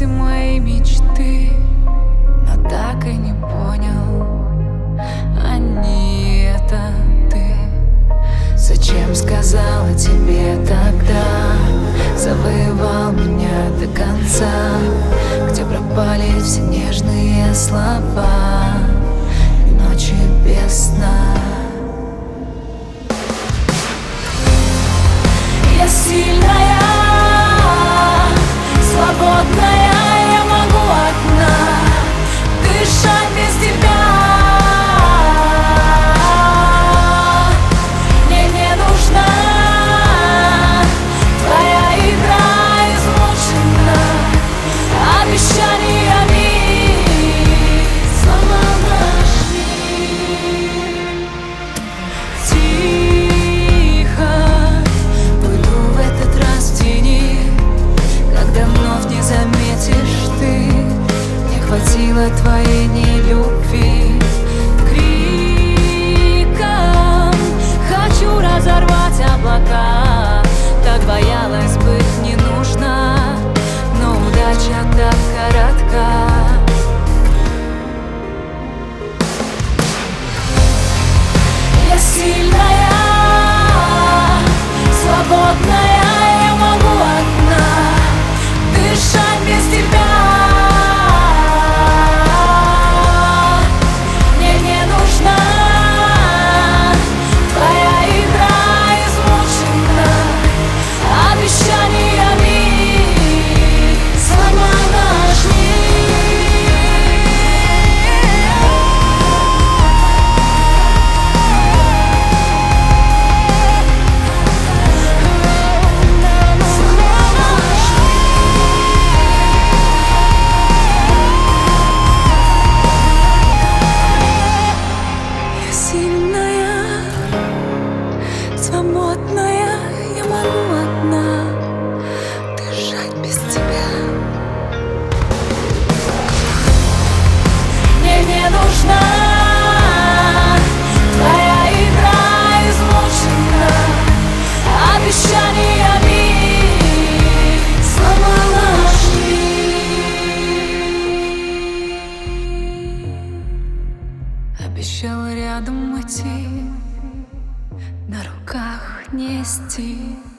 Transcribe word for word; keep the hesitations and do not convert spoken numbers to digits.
все мои мечты, но так и не понял, а не это ты. Зачем сказала тебе тогда, завоевал меня до конца? Где пропали все нежные слова и ночи без сна? Я сильная, свободная, я могу одна дышать без тебя. Мне не нужна твоя игра измучена обещаниями. Слова наши тихо пойду в этот раз в тени, когда вновь не заметишь ты. Не хватило твоей нелюбви криком. Хочу разорвать облака, так боялась быть не нужна, но удача так коротка. Я сильная, свободная, я могу одна дышать без тебя. Мне не нужна твоя игра измучена обещаниями. Слова наши сильная, свободная, я могу одна дышать без тебя. Мне не нужна твоя игра измучена обещаниями. Слова наши обещал рядом идти, на руках нести.